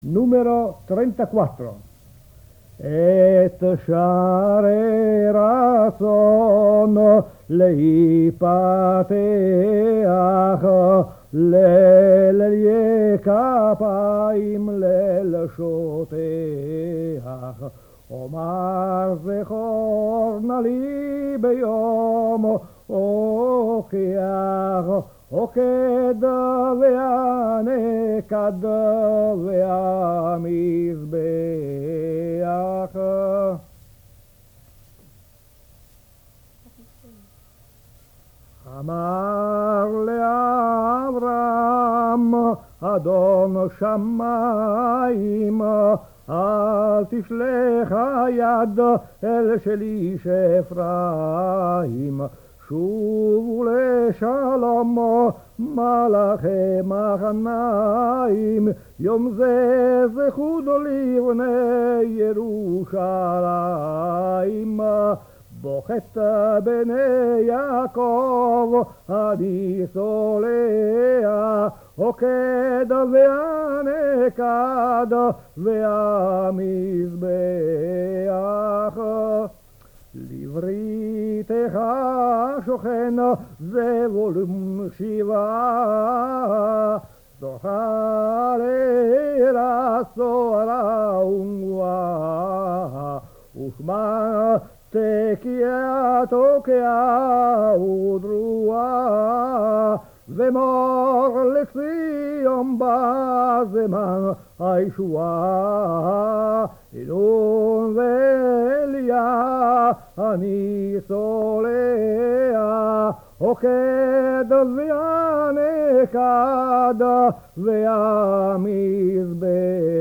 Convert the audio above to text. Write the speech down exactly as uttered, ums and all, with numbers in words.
Numero trentaquattro. Et share rason leipateach lelie kapaim lelshoteach omar zechor nali beyom okeach oked ve'anekad ve'amizbeach. אמר לאברהם אדון שמיים אל תשלח היד אל של איש אפרים שובו לשלום מלאכי מחניים יום זה זכות לבני ירושלים בוכת בני יעקב אני סולח עוקד והנקד והמזבח לבריתך שוכן זבולון שבעה זוכה לרסורה ונועה ושמה תקיע תוקע ודרועה ומור לציון בזמן הישועה אלון ואליה אני סולח עוקד והנקד והמזבח